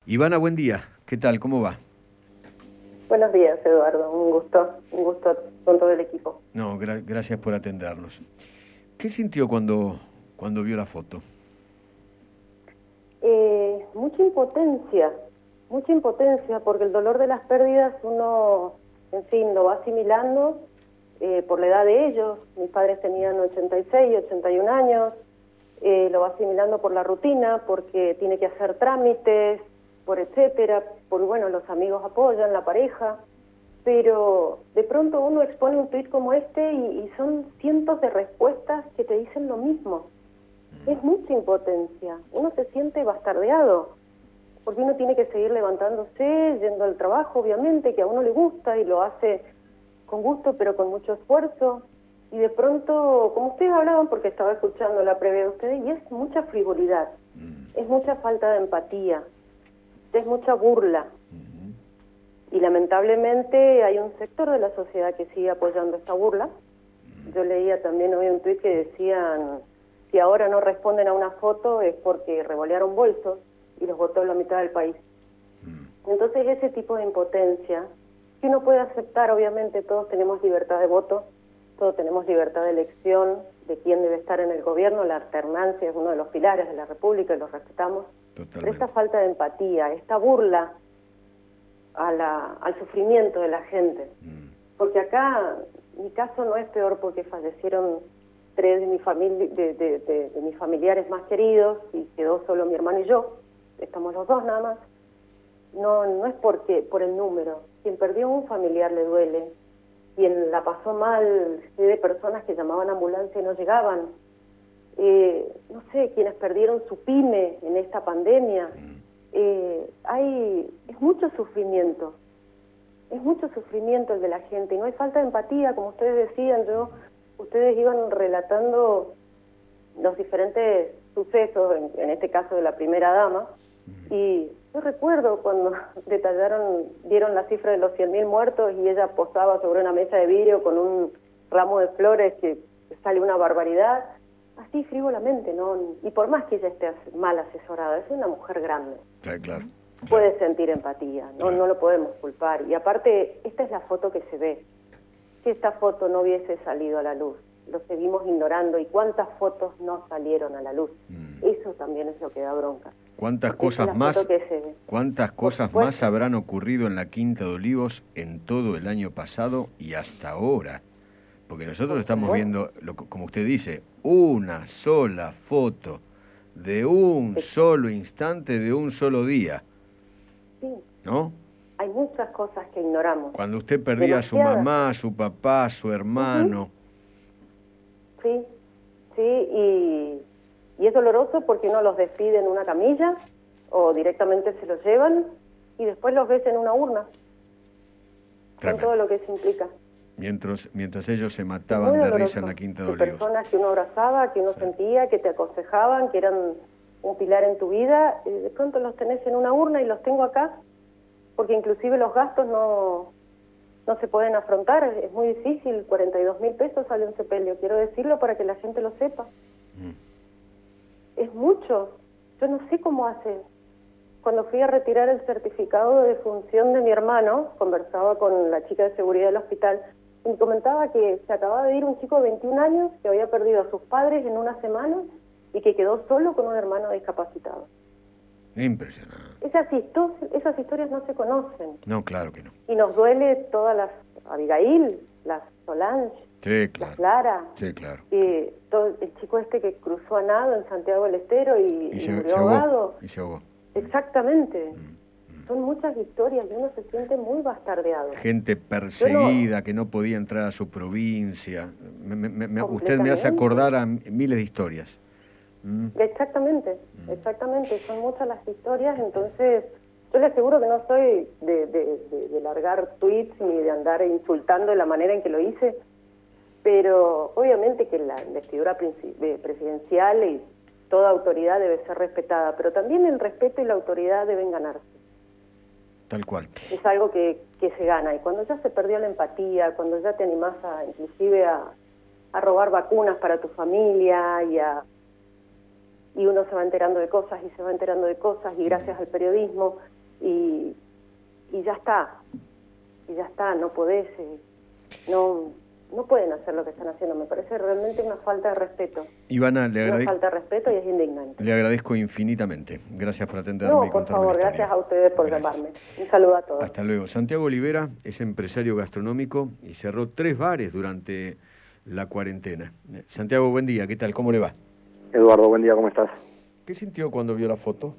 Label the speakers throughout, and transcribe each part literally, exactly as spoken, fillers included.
Speaker 1: Ivana, buen día. ¿Qué tal? ¿Cómo va?
Speaker 2: Buenos días, Eduardo. Un gusto, un gusto con todo el equipo.
Speaker 1: No, gra- gracias por atendernos. ¿Qué sintió cuando, cuando vio la foto?
Speaker 2: Eh, mucha impotencia, mucha impotencia, porque el dolor de las pérdidas uno, en fin, lo va asimilando eh, por la edad de ellos. Mis padres tenían ochenta y seis, ochenta y un años. Eh, lo va asimilando por la rutina, porque tiene que hacer trámites, por etcétera, por bueno, los amigos apoyan, la pareja, pero de pronto uno expone un tuit como este y, y son cientos de respuestas que te dicen lo mismo. Es mucha impotencia, uno se siente bastardeado, porque uno tiene que seguir levantándose, yendo al trabajo, obviamente, que a uno le gusta y lo hace con gusto, pero con mucho esfuerzo. Y de pronto, como ustedes hablaban, porque estaba escuchando la previa de ustedes, y es mucha frivolidad, es mucha falta de empatía, es mucha burla. Y lamentablemente hay un sector de la sociedad que sigue apoyando esta burla. Yo leía también hoy un tuit que decían, si ahora no responden a una foto es porque revolearon bolsos y los votó la mitad del país. Entonces ese tipo de impotencia, que uno puede aceptar, obviamente todos tenemos libertad de voto, todos tenemos libertad de elección de quién debe estar en el gobierno, la alternancia es uno de los pilares de la República y los respetamos.
Speaker 1: Totalmente.
Speaker 2: Pero esta falta de empatía, esta burla a la, al sufrimiento de la gente, porque acá mi caso no es peor porque fallecieron tres de, mi familia, de, de, de, de mis familiares más queridos y quedó solo mi hermano y yo, estamos los dos nada más. No, no es porque por el número, quien perdió un familiar le duele, quien la pasó mal, sé de personas que llamaban a ambulancia y no llegaban, eh, no sé, quienes perdieron su pyme en esta pandemia. Eh, hay es mucho sufrimiento, es mucho sufrimiento el de la gente y no hay falta de empatía, como ustedes decían. Yo, ustedes iban relatando los diferentes sucesos, en, en este caso de la primera dama, y yo recuerdo cuando detallaron, dieron la cifra de los cien mil muertos y ella posaba sobre una mesa de vidrio con un ramo de flores que sale una barbaridad, así frívolamente, ¿no? Y por más que ella esté mal asesorada, es una mujer grande.
Speaker 1: Sí, claro.
Speaker 2: Puede sentir empatía, no,
Speaker 1: Claro.
Speaker 2: no lo podemos culpar. Y aparte, esta es la foto que se ve. Si esta foto no hubiese salido a la luz, lo seguimos ignorando. ¿Y cuántas fotos no salieron a la luz? Mm. Eso también es lo que da bronca.
Speaker 1: ¿Cuántas
Speaker 2: Porque
Speaker 1: cosas
Speaker 2: esta es la
Speaker 1: más,
Speaker 2: foto que se ve.
Speaker 1: cuántas cosas
Speaker 2: supuesto.
Speaker 1: más habrán ocurrido en la Quinta de Olivos en todo el año pasado y hasta ahora? Porque nosotros
Speaker 2: Por
Speaker 1: estamos
Speaker 2: supuesto.
Speaker 1: viendo, lo, como usted dice, una sola foto de un
Speaker 2: Sí.
Speaker 1: solo instante, de un solo día,
Speaker 2: Sí.
Speaker 1: ¿no?
Speaker 2: Hay muchas cosas que ignoramos.
Speaker 1: Cuando usted perdía a su
Speaker 2: Demasiadas.
Speaker 1: mamá, a su papá, a su hermano.
Speaker 2: Uh-huh. Sí, sí, y, y es doloroso porque uno los despide en una camilla o directamente se los llevan y después los ves en una urna. Con todo lo que eso implica.
Speaker 1: Mientras, mientras ellos se
Speaker 2: Es
Speaker 1: mataban
Speaker 2: muy
Speaker 1: de
Speaker 2: doloroso.
Speaker 1: risa en la Quinta de
Speaker 2: De
Speaker 1: Olivos.
Speaker 2: personas que uno abrazaba, que uno
Speaker 1: Sí.
Speaker 2: sentía, que te aconsejaban, que eran un pilar en tu vida, y de pronto los tenés en una urna y los tengo acá, porque inclusive los gastos no, no se pueden afrontar, es muy difícil, cuarenta y dos mil pesos sale un sepelio, quiero decirlo para que la gente lo sepa. Mm. Es mucho, yo no sé cómo hacen. Cuando fui a retirar el certificado de defunción de mi hermano, conversaba con la chica de seguridad del hospital, y me comentaba que se acababa de ir un chico de veintiún años que había perdido a sus padres en una semana y que quedó solo con un hermano discapacitado.
Speaker 1: Impresionante.
Speaker 2: Esas, histo esas historias no se conocen.
Speaker 1: No, claro que no.
Speaker 2: Y nos duele todas las Abigail, las Solange,
Speaker 1: Sí, claro.
Speaker 2: las Clara.
Speaker 1: Sí, claro.
Speaker 2: Y todo el chico este que cruzó a nado en Santiago del Estero y,
Speaker 1: Y,
Speaker 2: y
Speaker 1: se,
Speaker 2: murió
Speaker 1: se ahogó.
Speaker 2: ahogado.
Speaker 1: Y se ahogó.
Speaker 2: Exactamente.
Speaker 1: Mm, mm.
Speaker 2: Son muchas historias y uno se siente muy bastardeado.
Speaker 1: Gente perseguida no... que no podía entrar a su provincia. Me, me, me, usted me hace acordar a miles de historias.
Speaker 2: Mm. Exactamente, mm. exactamente. Son muchas las historias, entonces yo le aseguro que no soy de, de, de, de largar tweets ni de andar insultando de la manera en que lo hice, pero obviamente que la investidura presidencial y toda autoridad debe ser respetada, pero también el respeto y la autoridad deben ganarse.
Speaker 1: Tal cual.
Speaker 2: Es algo que, que se gana, y cuando ya se perdió la empatía, cuando ya te animás a, inclusive a, a robar vacunas para tu familia y a y uno se va enterando de cosas y se va enterando de cosas y gracias al periodismo y, y ya está, y ya está, no podés, eh, no, no pueden hacer lo que están haciendo, me parece realmente una falta de respeto.
Speaker 1: Ivana, le
Speaker 2: Una
Speaker 1: agrade...
Speaker 2: falta de respeto y es indignante.
Speaker 1: le agradezco infinitamente. Gracias por atenderme
Speaker 2: No,
Speaker 1: y
Speaker 2: por
Speaker 1: contarme
Speaker 2: favor,
Speaker 1: la
Speaker 2: gracias
Speaker 1: historia.
Speaker 2: a ustedes por
Speaker 1: Gracias.
Speaker 2: llamarme. Un saludo a todos.
Speaker 1: Hasta luego. Santiago Olivera es empresario gastronómico y cerró tres bares durante la cuarentena. Santiago, buen día. ¿Qué tal? ¿Cómo le va?
Speaker 3: Eduardo, buen día, ¿cómo estás?
Speaker 1: ¿Qué sintió cuando vio la foto?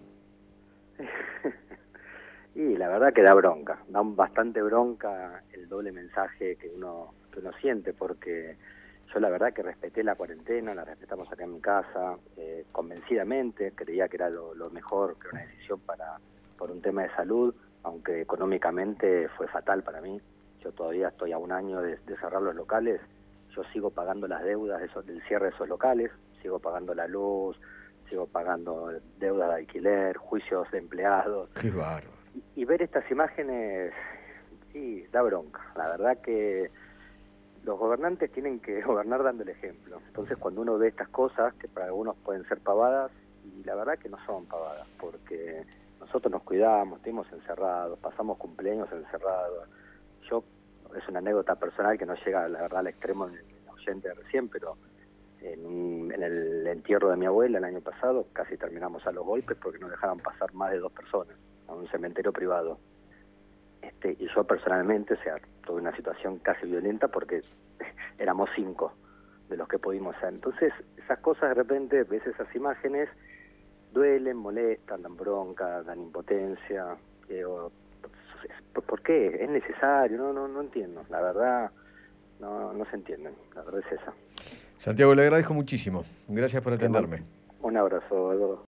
Speaker 3: Y la verdad que da bronca, da bastante bronca el doble mensaje que uno, que uno siente, porque yo la verdad que respeté la cuarentena, la respetamos acá en mi casa, eh, convencidamente, creía que era lo, lo mejor, que era una decisión para por un tema de salud, aunque económicamente fue fatal para mí. Yo todavía estoy a un año de, de cerrar los locales, yo sigo pagando las deudas de esos, del cierre de esos locales, sigo pagando la luz, sigo pagando deudas de alquiler, juicios de empleados.
Speaker 1: Qué bárbaro.
Speaker 3: Y, y ver estas imágenes, sí, da bronca. La verdad que los gobernantes tienen que gobernar dando el ejemplo. Entonces cuando uno ve estas cosas, que para algunos pueden ser pavadas, y la verdad que no son pavadas, porque nosotros nos cuidamos, estuvimos encerrados, pasamos cumpleaños encerrados. Yo, es una anécdota personal que no llega, la verdad, al extremo del oyente de recién, pero en, un, en el entierro de mi abuela el año pasado casi terminamos a los golpes porque no dejaban pasar más de dos personas a un cementerio privado. Este, y yo personalmente, o sea, tuve una situación casi violenta porque éramos cinco de los que pudimos ser. Entonces, esas cosas de repente, ves esas imágenes, duelen, molestan, dan bronca, dan impotencia. Digo, ¿por qué? ¿Es necesario? No, no, no entiendo. La verdad, no, no se entienden. La verdad es esa.
Speaker 1: Santiago, le agradezco muchísimo. Gracias por atenderme.
Speaker 3: Un abrazo, Eduardo.